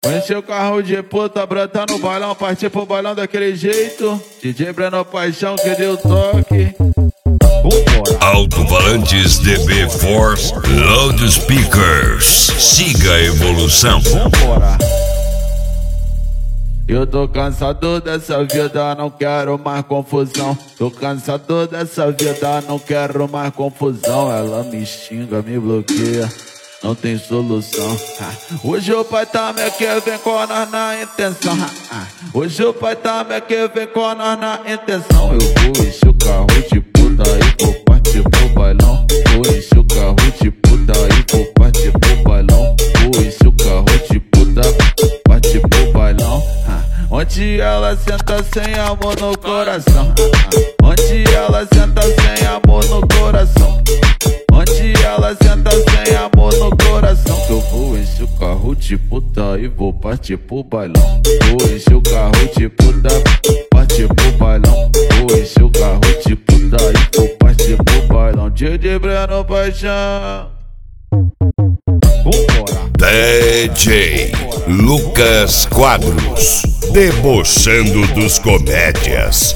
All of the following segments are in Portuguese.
Encher o carro de puta, brota no bailão, partir pro bailão daquele jeito. DJ Breno Paixão que deu toque. Alto-falantes DB Force Loudspeakers. Siga a evolução. Eu tô cansado dessa vida, não quero mais confusão. Tô cansado dessa vida, não quero mais confusão. Ela me xinga, me bloqueia, não tem solução. Hoje o pai tá me quer, vem com nós na intenção. Hoje o pai tá me quer, vem com nós na intenção. Eu vou encher o carro de puta e vou partir pro bailão. Vou encher o carro de puta e vou partir pro bailão. Vou encher o carro de puta, partir pro bailão. Onde ela senta sem amor no coração. Onde ela senta sem amor no coração. Onde ela senta sem amor no coração. Que eu vou encher o carro de puta e vou partir pro bailão. Vou encher o carro de puta, partir pro bailão. Vou encher o carro de puta e vou partir pro bailão. DJ Breno Paixão. DJ Lucas Quadros, debochando dos comédias.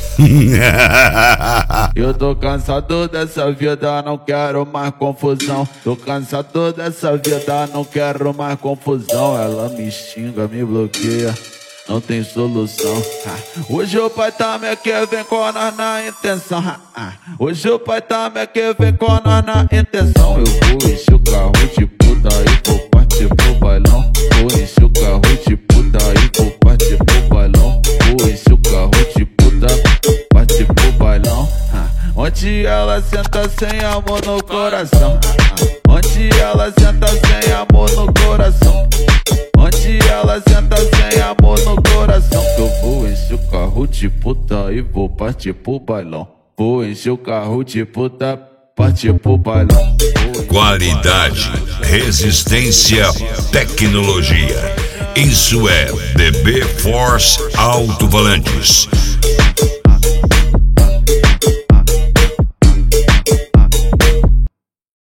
Eu tô cansado dessa vida, não quero mais confusão. Tô cansado dessa vida, não quero mais confusão. Ela me xinga, me bloqueia, não tem solução. Hoje o pai tá me quer, vem com nós na intenção. Hoje o pai tá me quer, vem com nós na intenção. Eu vou encher o carro de puta e vou partir pro bailão. Vou encher o carro de puta e vou partir pro bailão. Vou encher o carro de puta, partir pro bailão. Onde ela senta sem amor no coração. Onde ela senta sem amor no coração. Onde ela senta sem amor no coração. Que eu vou encher o carro de puta e vou partir pro bailão. Vou encher o carro de puta, partir pro bailão. Qualidade, resistência, tecnologia. Isso é DB Force Alto-falantes.